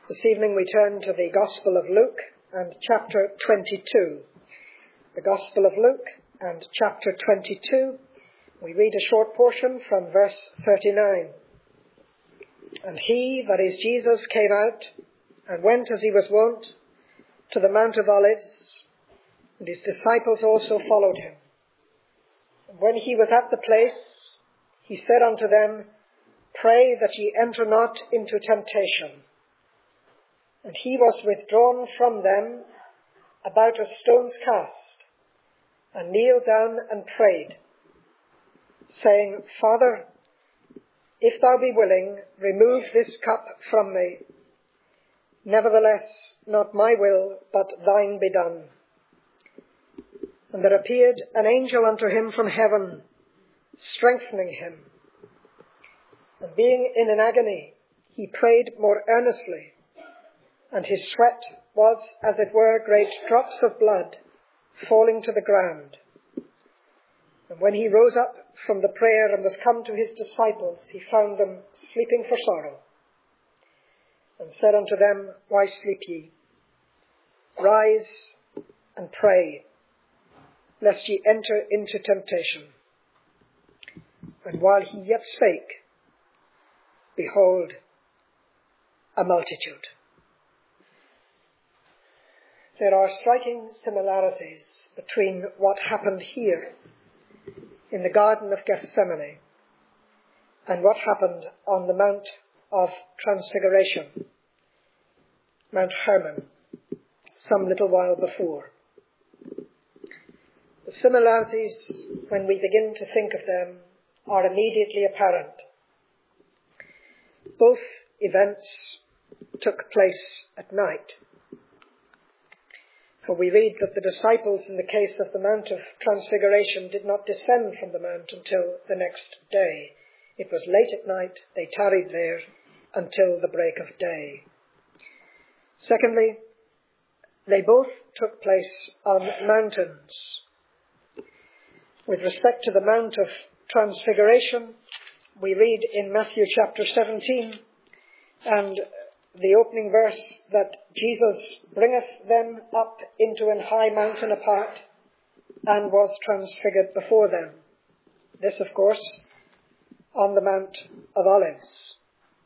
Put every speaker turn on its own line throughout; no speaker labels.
This evening we turn to the Gospel of Luke and chapter 22. The Gospel of Luke and chapter 22, we read a short portion from verse 39. And he, that is Jesus, came out and went as he was wont to the Mount of Olives, and his disciples also followed him. And when he was at the place, he said unto them, Pray that ye enter not into temptation. And he was withdrawn from them about a stone's cast, and kneeled down and prayed, saying, Father, if thou be willing, remove this cup from me. Nevertheless, not my will, but thine be done. And there appeared an angel unto him from heaven, strengthening him. And being in an agony, he prayed more earnestly, and his sweat was, as it were, great drops of blood falling to the ground. And when he rose up from the prayer and was come to his disciples, he found them sleeping for sorrow, and said unto them, Why sleep ye? Rise and pray, lest ye enter into temptation. And while he yet spake, behold, a multitude. There are striking similarities between what happened here in the Garden of Gethsemane and what happened on the Mount of Transfiguration, Mount Hermon, some little while before. The similarities, when we begin to think of them, are immediately apparent. Both events took place at night. For we read that the disciples, in the case of the Mount of Transfiguration, did not descend from the mount until the next day. It was late at night. They tarried there until the break of day. Secondly, they both took place on mountains. With respect to the Mount of Transfiguration, we read in Matthew chapter 17 and the opening verse that Jesus bringeth them up into an high mountain apart and was transfigured before them. This, of course, on the Mount of Olives.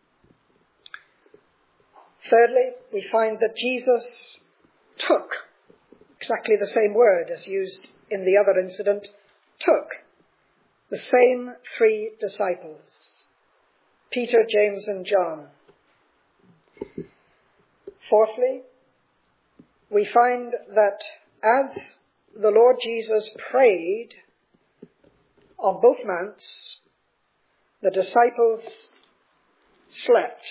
Thirdly, we find that Jesus took, exactly the same word as used in the other incident, took the same three disciples, Peter, James, and John. Fourthly, we find that as the Lord Jesus prayed on both mounts, the disciples slept.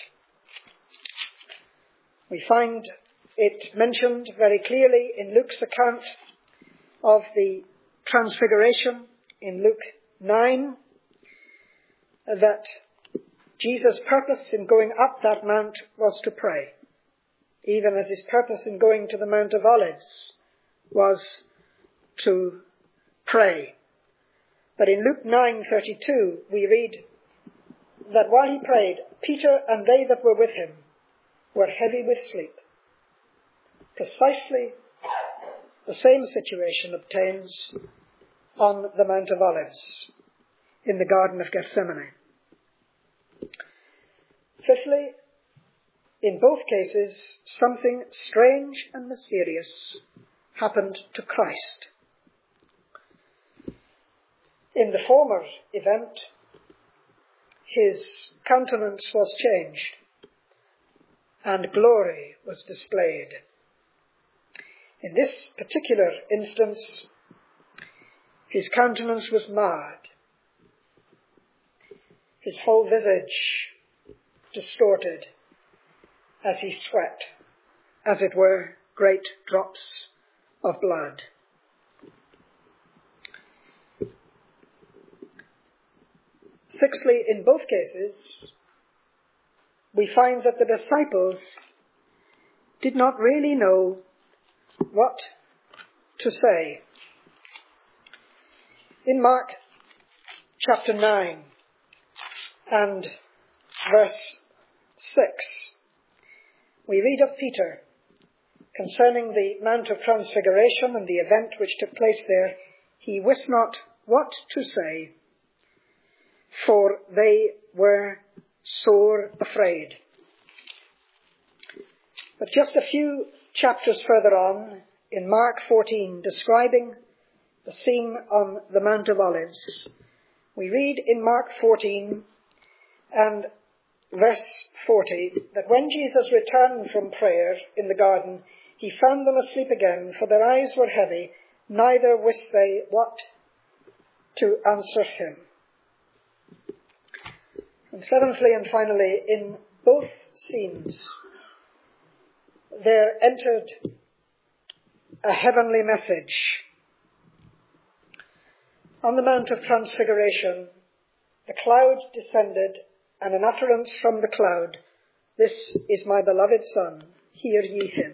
We find it mentioned very clearly in Luke's account of the Transfiguration in Luke 9 that Jesus' purpose in going up that mount was to pray, even as his purpose in going to the Mount of Olives was to pray. But in Luke 9:32 we read that while he prayed, Peter and they that were with him were heavy with sleep. Precisely the same situation obtains on the Mount of Olives in the Garden of Gethsemane. Fifthly, in both cases, something strange and mysterious happened to Christ. In the former event, his countenance was changed and glory was displayed. In this particular instance, his countenance was marred, his whole visage distorted, as he sweat, as it were, great drops of blood. Sixthly, in both cases, we find that the disciples did not really know what to say. In Mark chapter 9 and verse 6, we read of Peter concerning the Mount of Transfiguration and the event which took place there. He wist not what to say, for they were sore afraid. But just a few chapters further on, in Mark 14, describing the scene on the Mount of Olives, we read in Mark 14 and verse 40 that when Jesus returned from prayer in the garden, he found them asleep again, for their eyes were heavy, neither wist they what to answer him. And seventhly and finally, in both scenes, there entered a heavenly message. On the Mount of Transfiguration, the cloud descended, and an utterance from the cloud, "This is my beloved Son, hear ye him."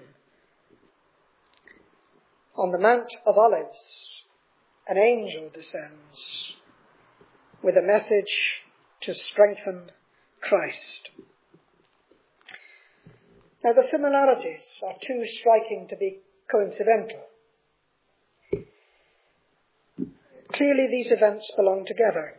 On the Mount of Olives, an angel descends with a message to strengthen Christ. Now, the similarities are too striking to be coincidental. Clearly, these events belong together.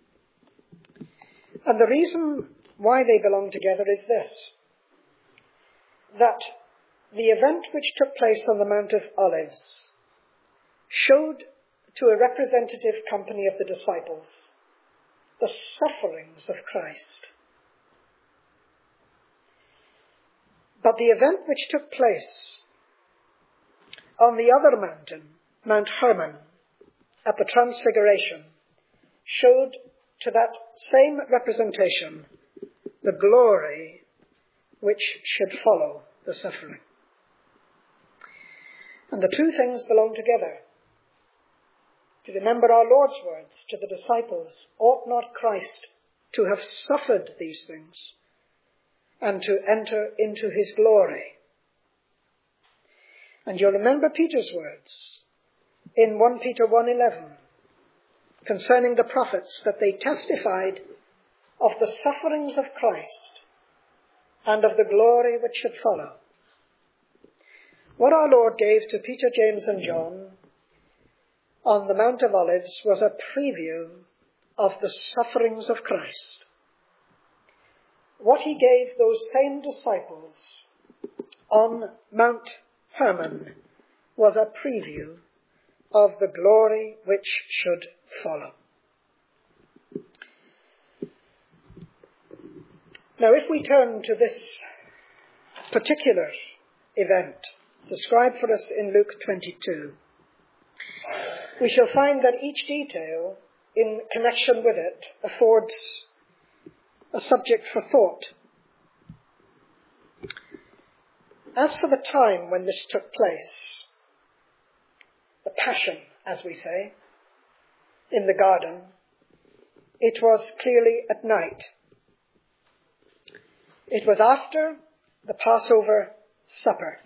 And the reason why they belong together is this, that the event which took place on the Mount of Olives showed to a representative company of the disciples the sufferings of Christ. But the event which took place on the other mountain, Mount Hermon, at the Transfiguration, showed to that same representation the glory which should follow the suffering. And the two things belong together. To remember our Lord's words to the disciples, ought not Christ to have suffered these things and to enter into his glory? And you'll remember Peter's words in 1 Peter 1:11 concerning the prophets, that they testified of the sufferings of Christ and of the glory which should follow. What our Lord gave to Peter, James and John on the Mount of Olives was a preview of the sufferings of Christ. What he gave those same disciples on Mount Hermon was a preview of the glory which should follow. Now, if we turn to this particular event described for us in Luke 22, we shall find that each detail in connection with it affords a subject for thought. As for the time when this took place, the passion, as we say, in the garden, it was clearly at night. It was after the Passover supper.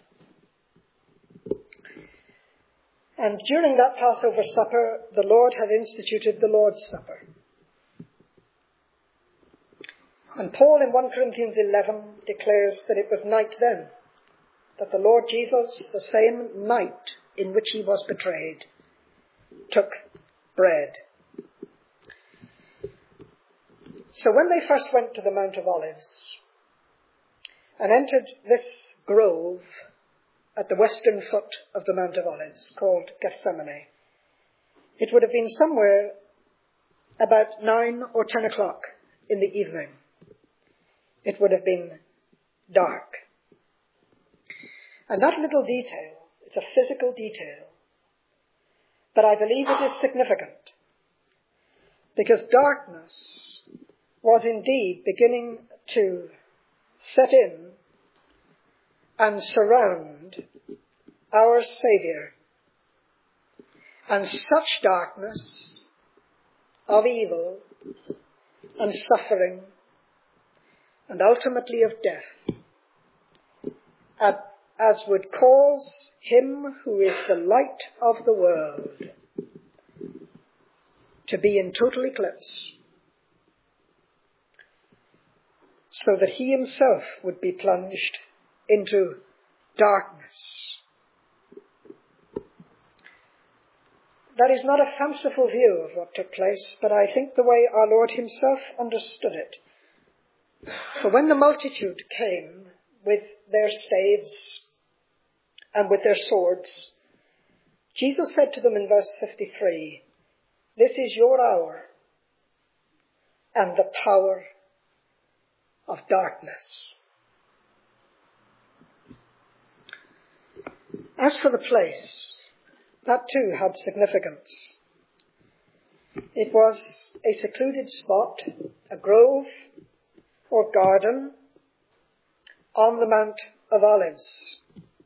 And during that Passover supper, the Lord had instituted the Lord's Supper. And Paul in 1 Corinthians 11 declares that it was night then, that the Lord Jesus, the same night in which he was betrayed, took bread. So when they first went to the Mount of Olives and entered this grove at the western foot of the Mount of Olives, called Gethsemane, it would have been somewhere about 9 or 10 o'clock in the evening. It would have been dark. And that little detail, it's a physical detail, but I believe it is significant, because darkness was indeed beginning to set in and surround our Saviour. And such darkness of evil and suffering and ultimately of death as would cause him who is the light of the world to be in total eclipse, so that he himself would be plunged into darkness. That is not a fanciful view of what took place, but I think the way our Lord himself understood it. For when the multitude came with their staves and with their swords, Jesus said to them in verse 53, "This is your hour and the power of darkness." As for the place, that too had significance. It was a secluded spot, a grove or garden on the Mount of Olives.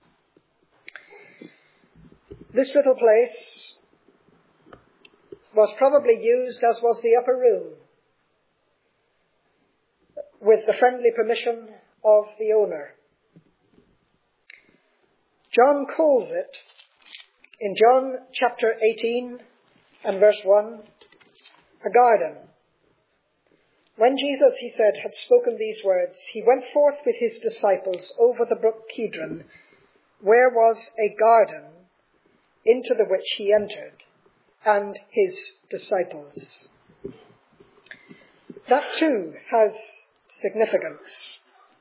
This little place was probably used, as was the upper room, with the friendly permission of the owner. John calls it, in John chapter 18 and verse 1, a garden. When Jesus, he said, had spoken these words, he went forth with his disciples over the brook Kidron, where was a garden, into the which he entered, and his disciples. That too has significance.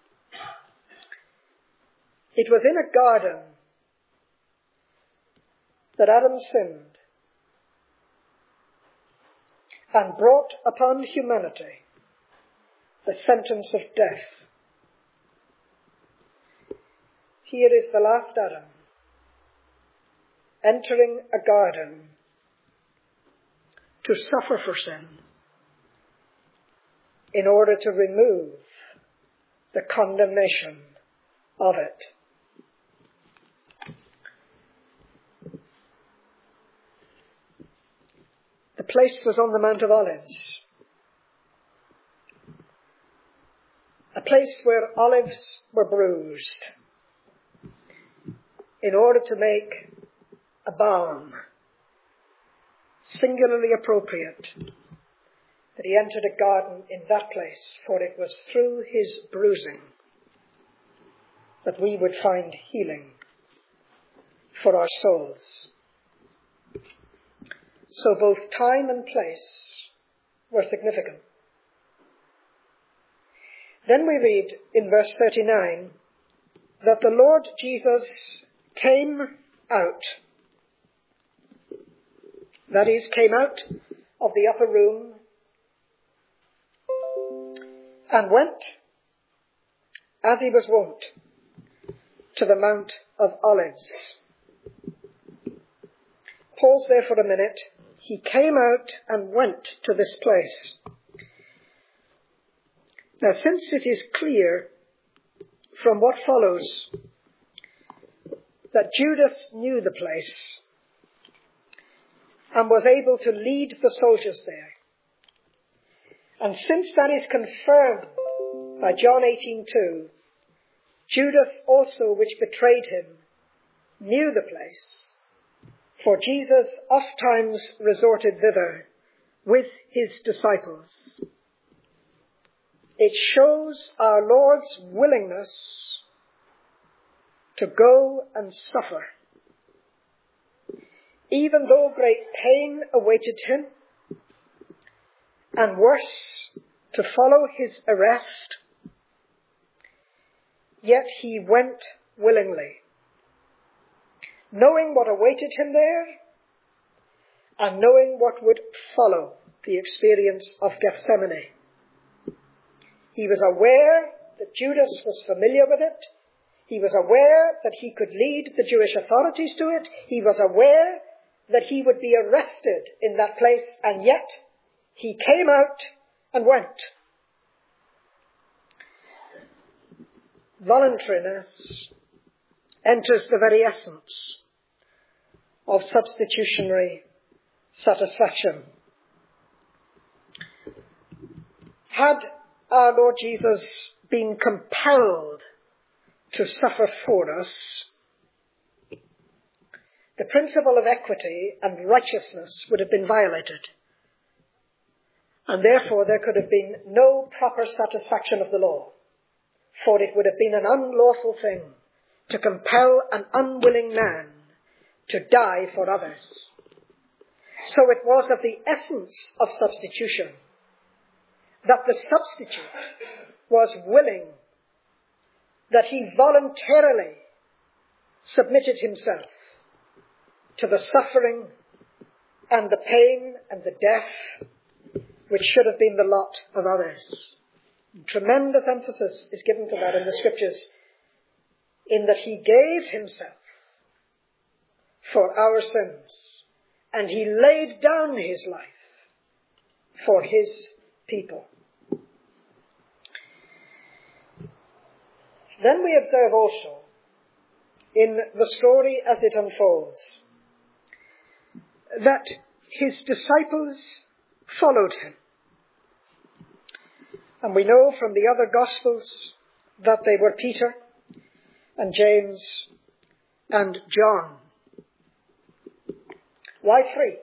It was in a garden that Adam sinned and brought upon humanity the sentence of death. Here is the last Adam entering a garden to suffer for sin in order to remove the condemnation of it. The place was on the Mount of Olives, a place where olives were bruised in order to make a balm singularly appropriate, that he entered a garden in that place, for it was through his bruising that we would find healing for our souls. So both time and place were significant. Then we read in verse 39 that the Lord Jesus came out. That is, came out of the upper room and went, as he was wont, to the Mount of Olives. Pause there for a minute. He came out and went to this place. Now, since it is clear from what follows that Judas knew the place and was able to lead the soldiers there, and since that is confirmed by John 18:2, Judas also, which betrayed him, knew the place, for Jesus ofttimes resorted thither with his disciples. It shows our Lord's willingness to go and suffer, even though great pain awaited him, and worse, to follow his arrest, yet he went willingly, knowing what awaited him there, and knowing what would follow the experience of Gethsemane. He was aware that Judas was familiar with it. He was aware that he could lead the Jewish authorities to it. He was aware that he would be arrested in that place, and yet he came out and went. Voluntariness enters the very essence of substitutionary satisfaction. Had our Lord Jesus been compelled to suffer for us, the principle of equity and righteousness would have been violated, and therefore there could have been no proper satisfaction of the law. For it would have been an unlawful thing to compel an unwilling man to die for others. So it was of the essence of substitution that the substitute was willing, that he voluntarily submitted himself to the suffering and the pain and the death which should have been the lot of others. Tremendous emphasis is given to that in the scriptures, in that he gave himself for our sins, and he laid down his life for his people. Then we observe also, in the story as it unfolds, that his disciples followed him. And we know from the other Gospels that they were Peter and James and John. Why three?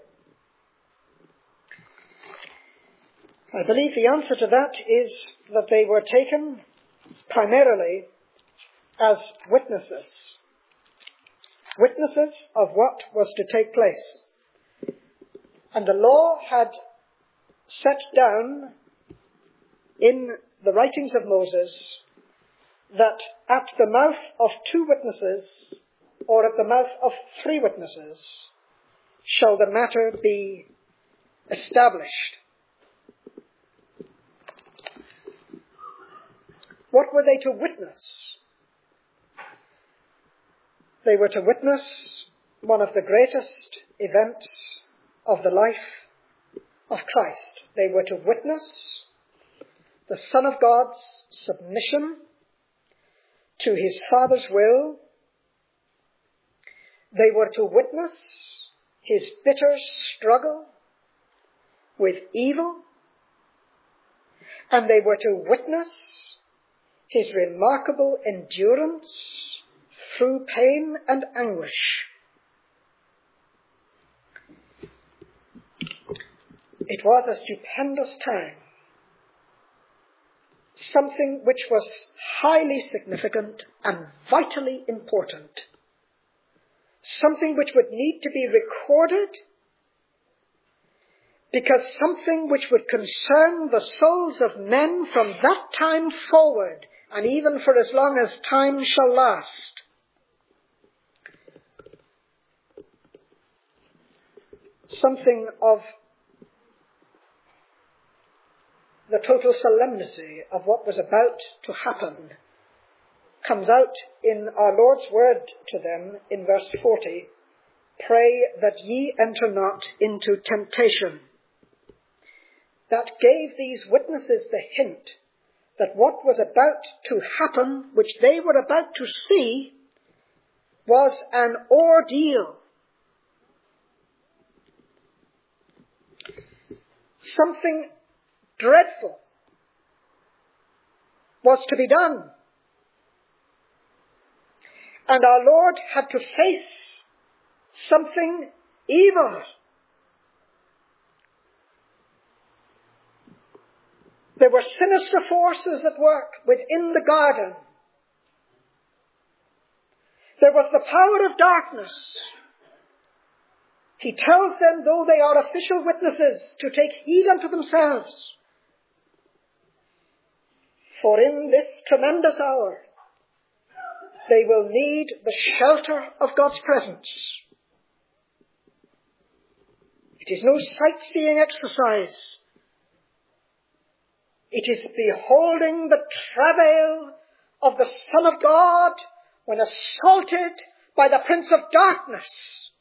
I believe the answer to that is that they were taken primarily as witnesses. Witnesses of what was to take place. And the law had set down in the writings of Moses that at the mouth of two witnesses, or at the mouth of three witnesses, shall the matter be established. What were they to witness? They were to witness one of the greatest events of the life of Christ. They were to witness the Son of God's submission to his Father's will. They were to witness his bitter struggle with evil. And they were to witness his remarkable endurance through pain and anguish. It was a stupendous time, something which was highly significant and vitally important, something which would need to be recorded, because something which would concern the souls of men from that time forward, and even for as long as time shall last. Something of the total solemnity of what was about to happen comes out in our Lord's word to them in verse 40. Pray that ye enter not into temptation. That gave these witnesses the hint that what was about to happen, which they were about to see, was an ordeal. Something dreadful was to be done. And our Lord had to face something evil. There were sinister forces at work within the garden. There was the power of darkness. He tells them, though they are official witnesses, to take heed unto themselves. For in this tremendous hour, they will need the shelter of God's presence. It is no sightseeing exercise. It is beholding the travail of the Son of God when assaulted by the Prince of Darkness.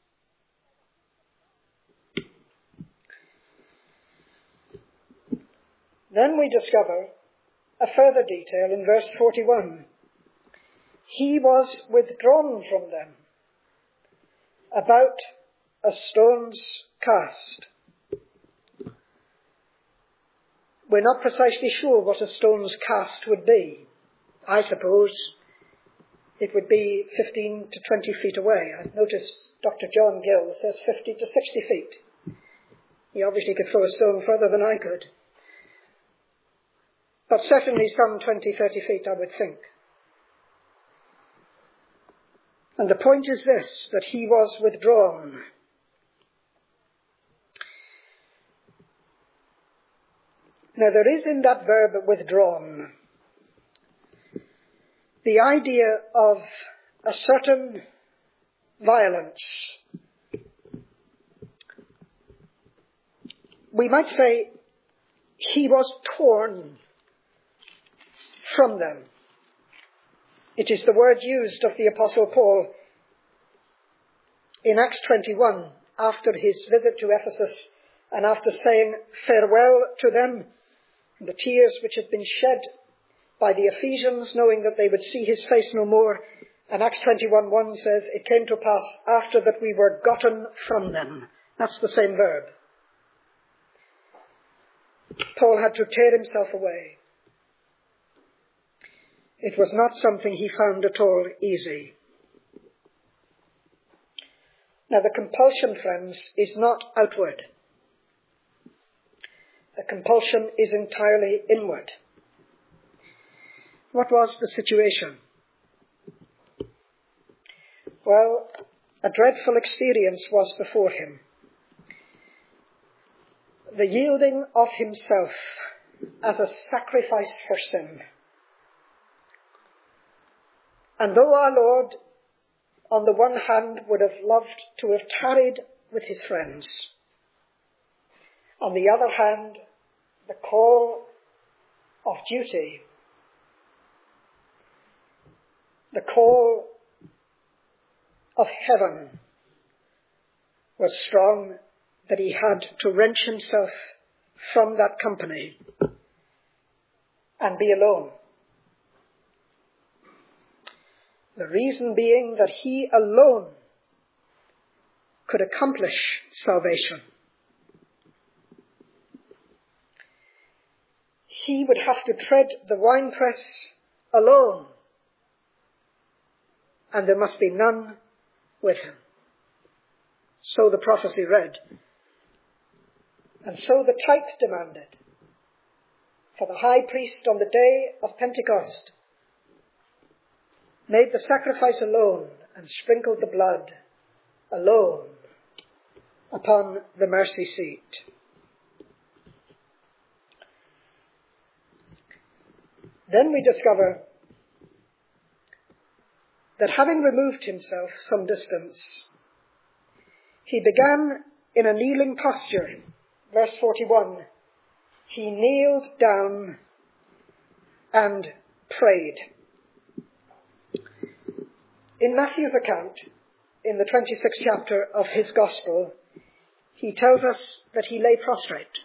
Then we discover a further detail in verse 41. He was withdrawn from them about a stone's cast. We're not precisely sure what a stone's cast would be. I suppose it would be 15 to 20 feet away. I've noticed Dr. John Gill says 50 to 60 feet. He obviously could throw a stone further than I could. but certainly some 20, 30 feet, I would think. And the point is this, that he was withdrawn. Now there is in that verb withdrawn the idea of a certain violence. We might say he was torn from them. It is the word used of the Apostle Paul in Acts 21 after his visit to Ephesus and after saying farewell to them, the tears which had been shed by the Ephesians, knowing that they would see his face no more. And Acts 21:1 says, it came to pass after that we were gotten from them. That's the same verb. Paul had to tear himself away. It was not something he found at all easy. Now the compulsion, friends, is not outward. The compulsion is entirely inward. What was the situation? Well, a dreadful experience was before him. The yielding of himself as a sacrifice for sin. And though our Lord, on the one hand, would have loved to have tarried with his friends, on the other hand, the call of duty, the call of heaven was strong, that he had to wrench himself from that company and be alone. The reason being that he alone could accomplish salvation. He would have to tread the winepress alone, and there must be none with him. So the prophecy read. And so the type demanded. For the high priest on the day of Pentecost made the sacrifice alone and sprinkled the blood alone upon the mercy seat. Then we discover that having removed himself some distance, he began in a kneeling posture. Verse 41, he kneeled down and prayed. In Matthew's account, in the 26th chapter of his Gospel, he tells us that he lay prostrate.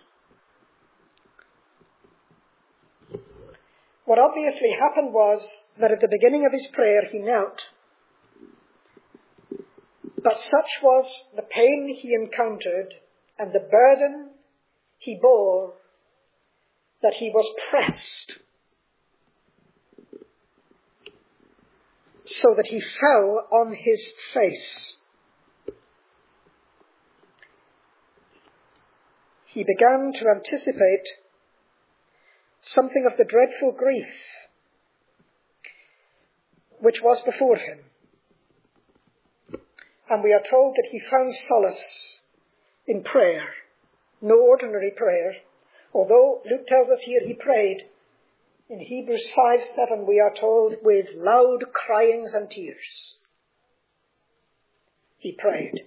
What obviously happened was that at the beginning of his prayer he knelt. But such was the pain he encountered and the burden he bore that he was pressed, so that he fell on his face. He began to anticipate something of the dreadful grief which was before him. And we are told that he found solace in prayer, no ordinary prayer. Although Luke tells us here he prayed, in Hebrews 5:7 we are told with loud cryings and tears. He prayed.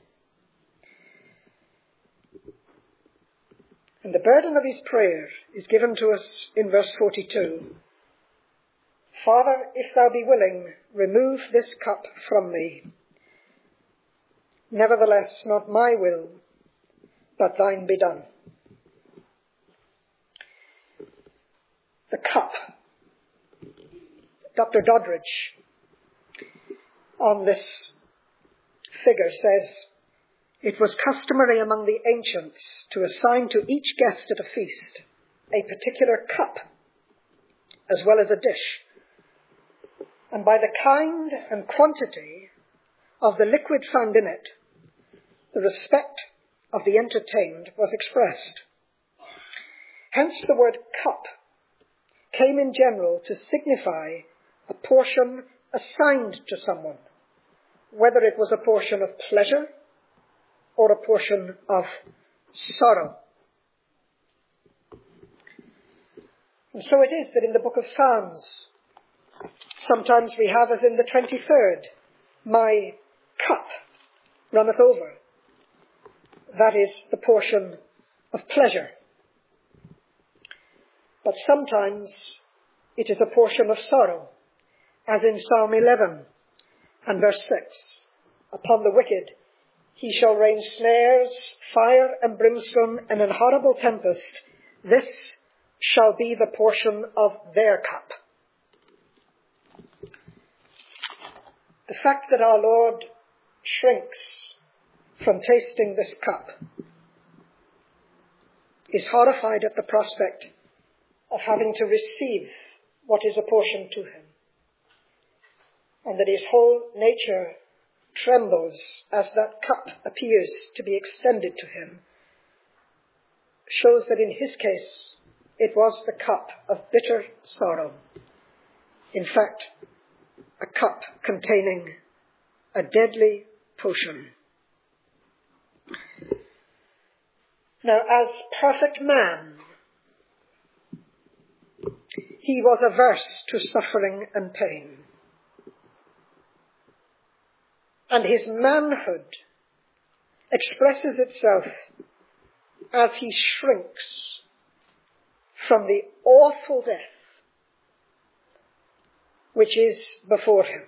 And the burden of his prayer is given to us in verse 42. Father, if thou be willing, remove this cup from me. Nevertheless, not my will, but thine be done. The cup. Dr. Doddridge on this figure says, it was customary among the ancients to assign to each guest at a feast a particular cup as well as a dish. And by the kind and quantity of the liquid found in it, the respect of the entertained was expressed. Hence the word cup came in general to signify a portion assigned to someone, whether it was a portion of pleasure or a portion of sorrow. And so it is that in the book of Psalms, sometimes we have, as in the 23rd, my cup runneth over. That is the portion of pleasure. But sometimes it is a portion of sorrow, as in Psalm 11 and verse 6. Upon the wicked he shall rain snares, fire and brimstone, and an horrible tempest. This shall be the portion of their cup. The fact that our Lord shrinks from tasting this cup is horrified at the prospect of having to receive what is apportioned to him, and that his whole nature trembles as that cup appears to be extended to him, shows that in his case it was the cup of bitter sorrow. In fact, a cup containing a deadly potion. Now, as perfect man, he was averse to suffering and pain. And his manhood expresses itself as he shrinks from the awful death which is before him.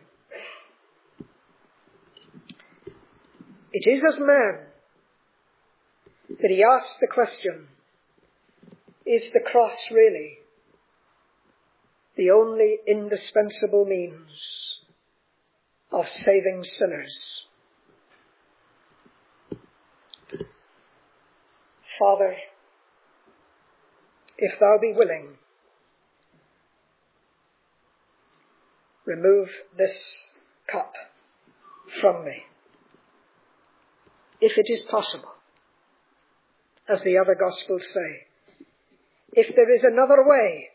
It is as man that he asks the question, is the cross really the only indispensable means of saving sinners? Father, if thou be willing, remove this cup from me. If it is possible, as the other Gospels say, if there is another way,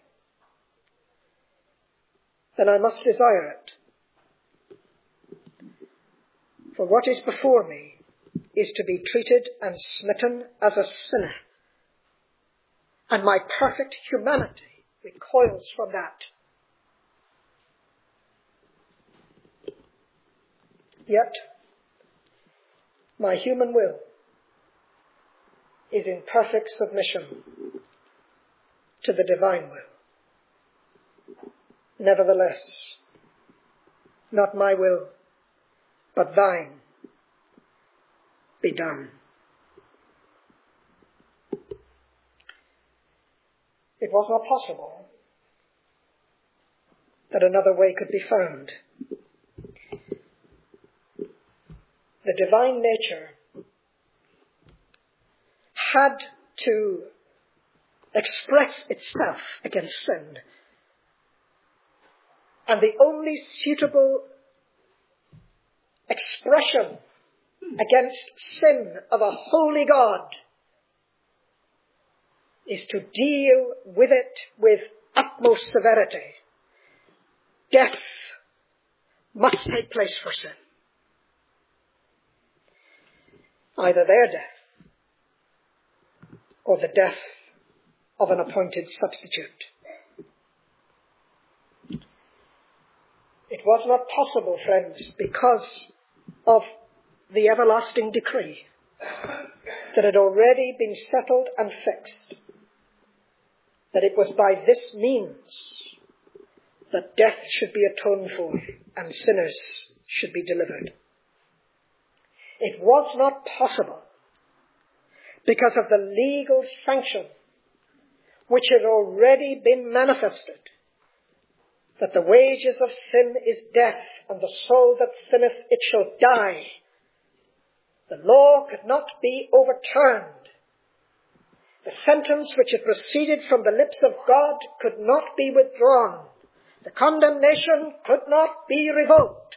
then I must desire it. For what is before me is to be treated and smitten as a sinner, and my perfect humanity recoils from that. Yet, my human will is in perfect submission to the divine will. Nevertheless, not my will, but thine be done. It was not possible that another way could be found. The divine nature had to express itself against sin. And the only suitable expression against sin of a holy God is to deal with it with utmost severity. Death must take place for sin. Either their death or the death of an appointed substitute. It was not possible, friends, because of the everlasting decree that had already been settled and fixed, that it was by this means that death should be atoned for and sinners should be delivered. It was not possible because of the legal sanction which had already been manifested, that the wages of sin is death, and the soul that sinneth, it shall die. The law could not be overturned. The sentence which had proceeded from the lips of God could not be withdrawn. The condemnation could not be revoked.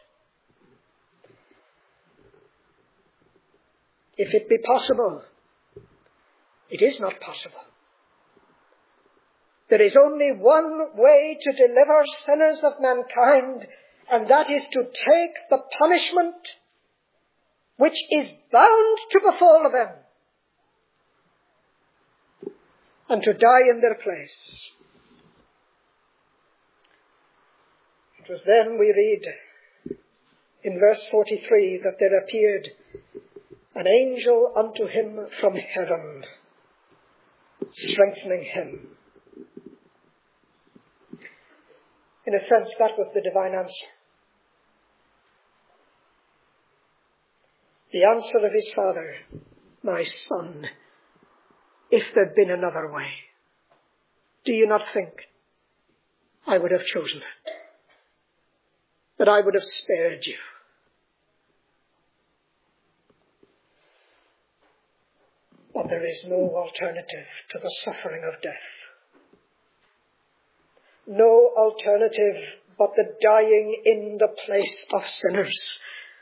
If it be possible, it is not possible. There is only one way to deliver sinners of mankind, and that is to take the punishment which is bound to befall them and to die in their place. It was then, we read in verse 43, that there appeared an angel unto him from heaven, strengthening him. In a sense, that was the divine answer. The answer of his Father, my Son, if there'd been another way, do you not think I would have chosen it? That I would have spared you? But there is no alternative to the suffering of death. No alternative but the dying in the place of sinners.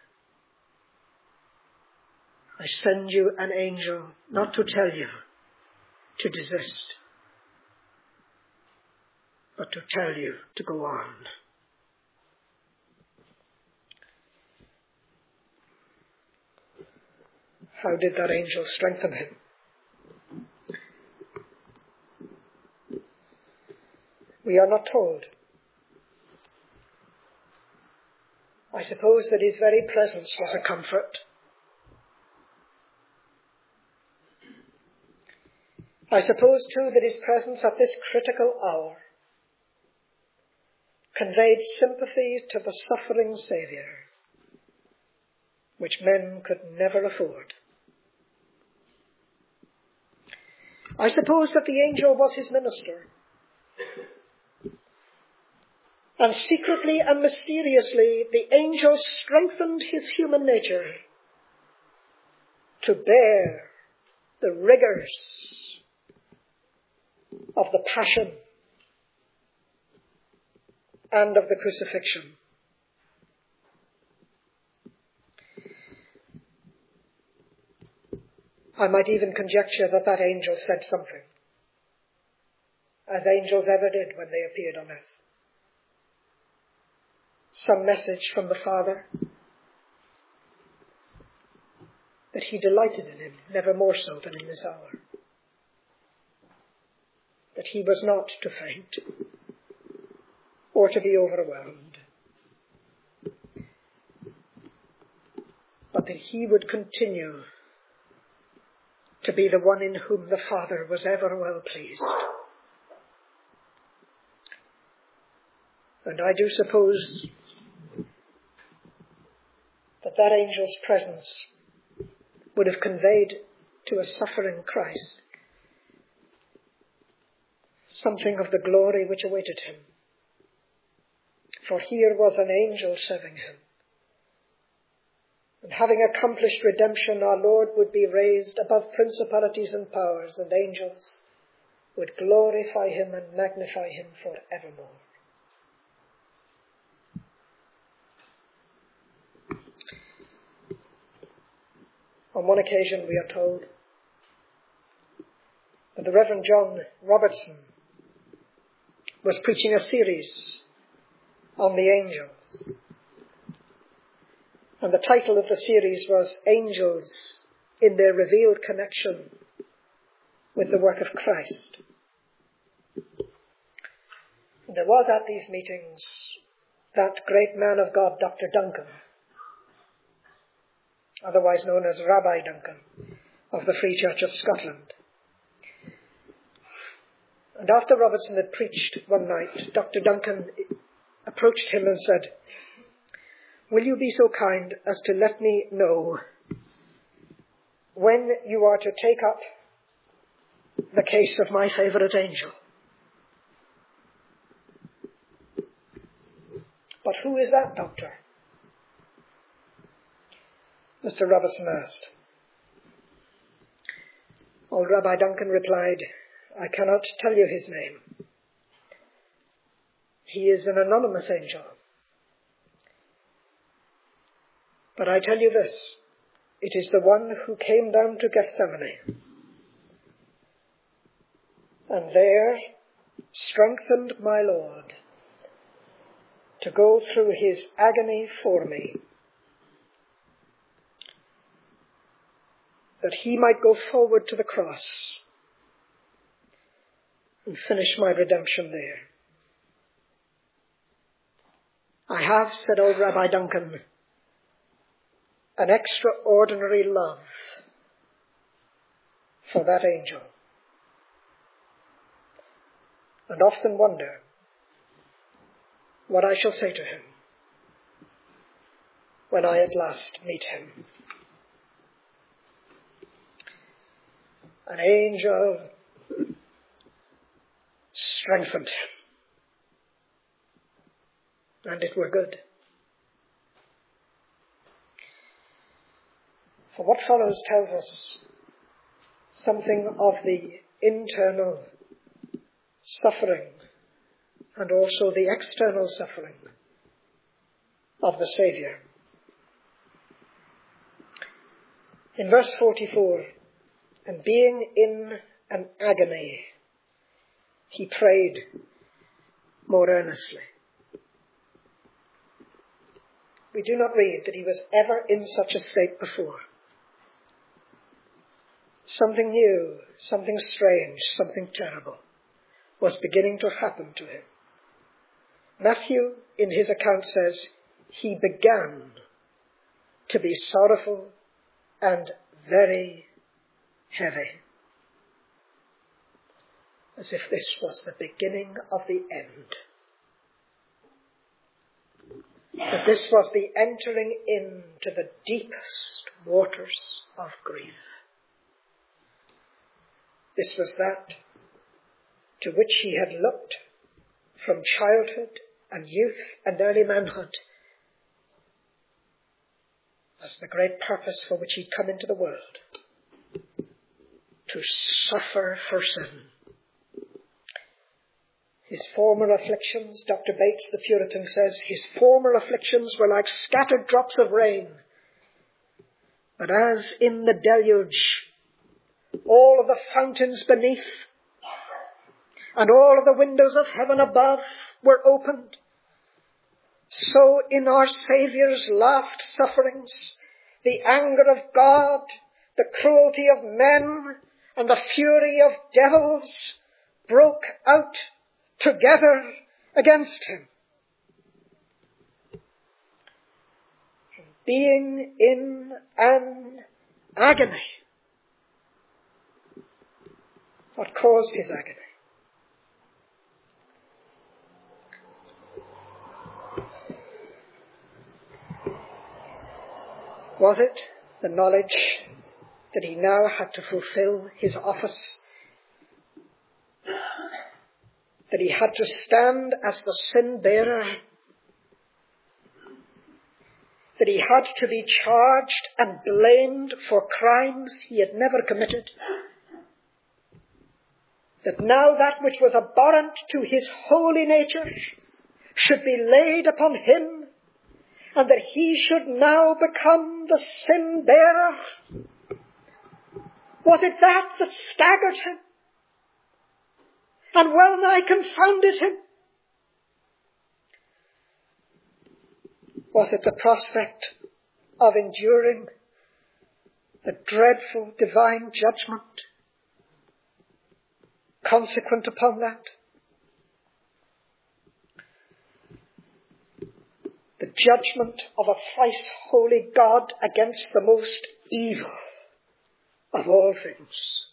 I send you an angel not to tell you to desist, but to tell you to go on. How did that angel strengthen him? We are not told. I suppose that his very presence was a comfort. I suppose, too, that his presence at this critical hour conveyed sympathy to the suffering Saviour, which men could never afford. I suppose that the angel was his minister, and secretly and mysteriously the angel strengthened his human nature to bear the rigours of the passion and of the crucifixion. I might even conjecture that that angel said something, as angels ever did when they appeared on earth. Some message from the Father that he delighted in him, never more so than in this hour. That he was not to faint or to be overwhelmed, but that he would continue to be the one in whom the Father was ever well pleased. And I do suppose that that angel's presence would have conveyed to a suffering Christ something of the glory which awaited him. For here was an angel serving him. And having accomplished redemption, our Lord would be raised above principalities and powers, and angels would glorify him and magnify him for evermore. On one occasion, we are told that the Reverend John Robertson was preaching a series on the angels. And the title of the series was Angels in Their Revealed Connection with the Work of Christ. And there was at these meetings that great man of God, Dr. Duncan, otherwise known as Rabbi Duncan, of the Free Church of Scotland. And after Robertson had preached one night, Dr. Duncan approached him and said, "Will you be so kind as to let me know when you are to take up the case of my favourite angel?" "But who is that, Doctor?" Mr. Robertson asked. Old Rabbi Duncan replied, "I cannot tell you his name. He is an anonymous angel. But I tell you this, it is the one who came down to Gethsemane, and there strengthened my Lord to go through his agony for me, that he might go forward to the cross and finish my redemption there. I have, said old Rabbi Duncan, an extraordinary love for that angel, and often wonder what I shall say to him when I at last meet him. An angel strengthened him, and it were good. For what follows tells us something of the internal suffering and also the external suffering of the Saviour. In verse 44, and being in an agony, he prayed more earnestly. We do not read that he was ever in such a state before. Something new, something strange, something terrible was beginning to happen to him. Matthew, in his account, says, he began to be sorrowful and very heavy, as if this was the beginning of the end. That this was the entering into the deepest waters of grief. This was that to which he had looked from childhood and youth and early manhood as the great purpose for which he'd come into the world, to suffer for sin. His former afflictions, Dr. Bates the Puritan says, his former afflictions were like scattered drops of rain. But as in the deluge, all of the fountains beneath and all of the windows of heaven above were opened, so in our Saviour's last sufferings, the anger of God, the cruelty of men, and the fury of devils broke out together against him. Being in an agony. What caused his agony? Was it the knowledge that he now had to fulfill his office? That he had to stand as the sin bearer? That he had to be charged and blamed for crimes he had never committed? That now that which was abhorrent to his holy nature should be laid upon him, and that he should now become the sin bearer? Was it that staggered him and well nigh confounded him? Was it the prospect of enduring the dreadful divine judgment consequent upon that? The judgment of a thrice holy God against the most evil of all things.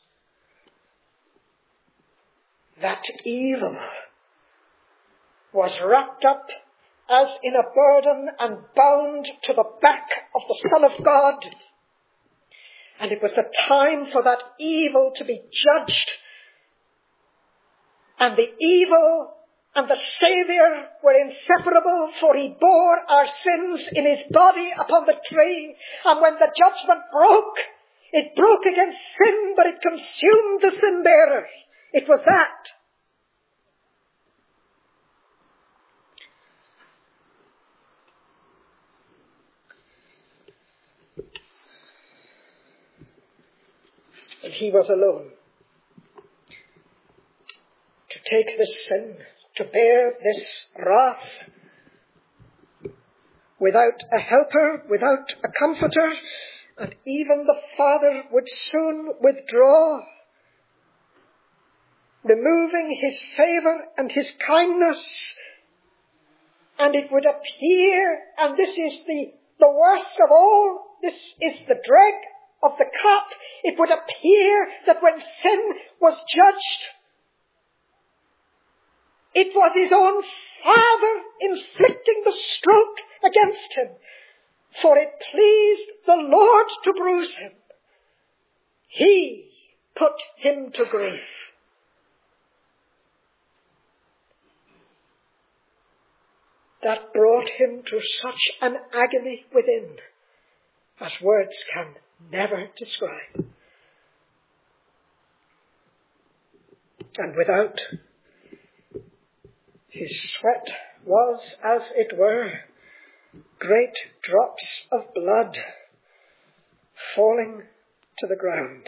That evil was wrapped up as in a burden and bound to the back of the Son of God. And it was the time for that evil to be judged. And the evil and the Saviour were inseparable, for he bore our sins in his body upon the tree. And when the judgment broke, it broke against sin, but it consumed the sin bearer. It was that. And he was alone to take this sin, to bear this wrath, without a helper, without a comforter, and even the Father would soon withdraw, removing his favour and his kindness, and it would appear, and this is the worst of all, this is the dreg of the cup, it would appear that when sin was judged, it was his own Father inflicting the stroke against him, for it pleased the Lord to bruise him. He put him to grief. That brought him to such an agony within as words can never describe. And without, his sweat was, as it were, great drops of blood falling to the ground.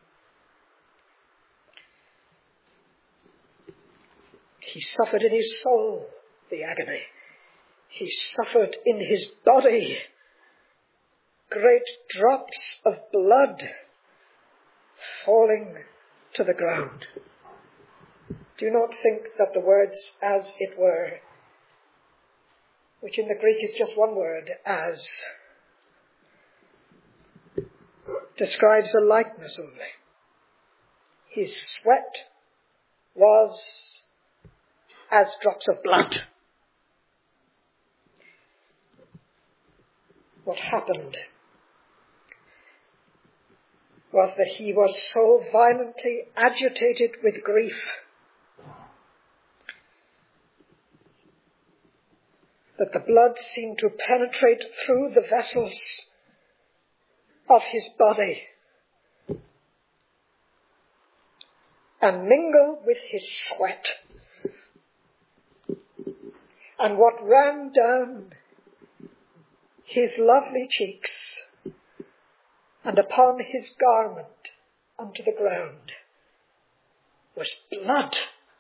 He suffered in his soul the agony. He suffered in his body great drops of blood falling to the ground. Do not think that the words "as it were," which in the Greek is just one word, "as," describes a likeness only. His sweat was as drops of blood. What happened was that he was so violently agitated with grief that the blood seemed to penetrate through the vessels of his body and mingle with his sweat. And what ran down his lovely cheeks and upon his garment unto the ground was blood.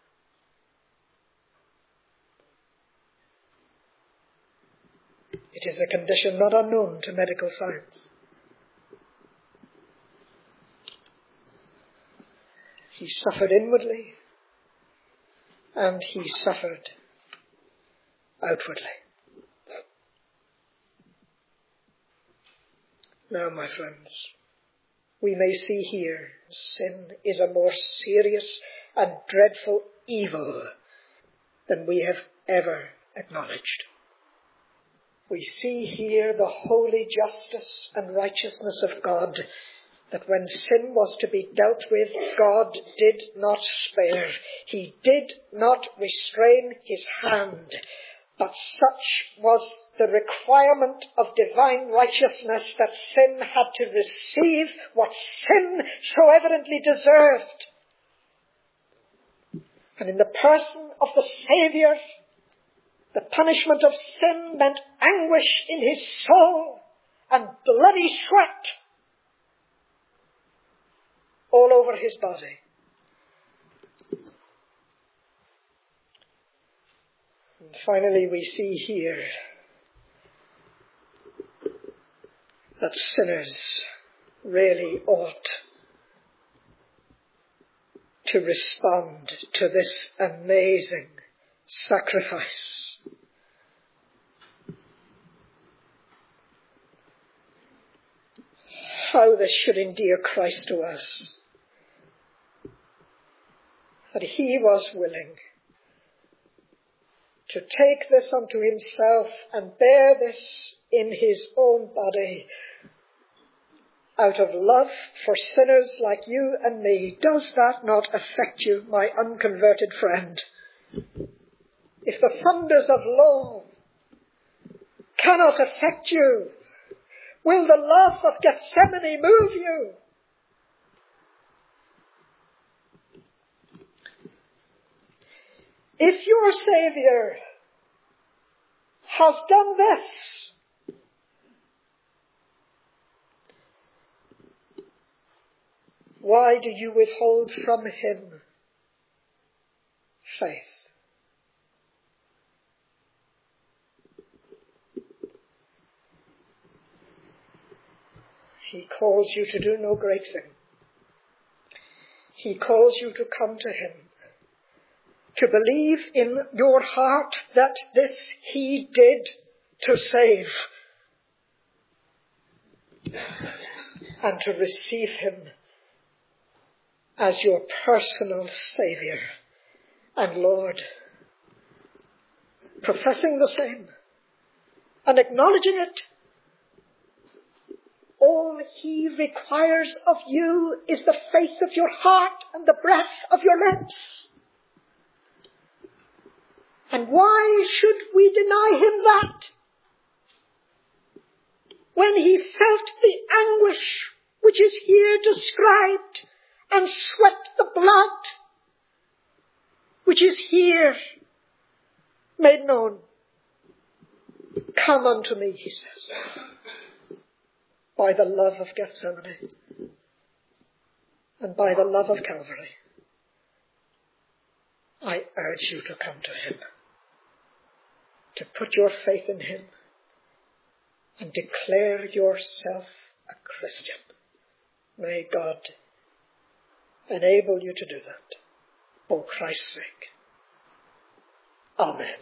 It is a condition not unknown to medical science. He suffered inwardly and he suffered outwardly. Now, my friends, we may see here sin is a more serious and dreadful evil than we have ever acknowledged. We see here the holy justice and righteousness of God, that when sin was to be dealt with, God did not spare. He did not restrain his hand. But such was the requirement of divine righteousness that sin had to receive what sin so evidently deserved. And in the person of the Saviour, the punishment of sin meant anguish in his soul and bloody sweat all over his body. And finally, we see here that sinners really ought to respond to this amazing sacrifice. How this should endear Christ to us, that he was willing to take this unto himself and bear this in his own body out of love for sinners like you and me. Does that not affect you, my unconverted friend? If the thunders of law cannot affect you, will the love of Gethsemane move you? If your Saviour has done this, why do you withhold from him faith. He calls you to do no great thing. He calls you to come to him, to believe in your heart that this he did to save, and to receive him as your personal Saviour and Lord, professing the same and acknowledging it. All he requires of you is the faith of your heart and the breath of your lips. And why should we deny him that? When he felt the anguish which is here described and sweat the blood which is here made known. Come unto me, he says, by the love of Gethsemane and by the love of Calvary. I urge you to come to him, to put your faith in him and declare yourself a Christian. May God enable you to do that for Christ's sake. Amen.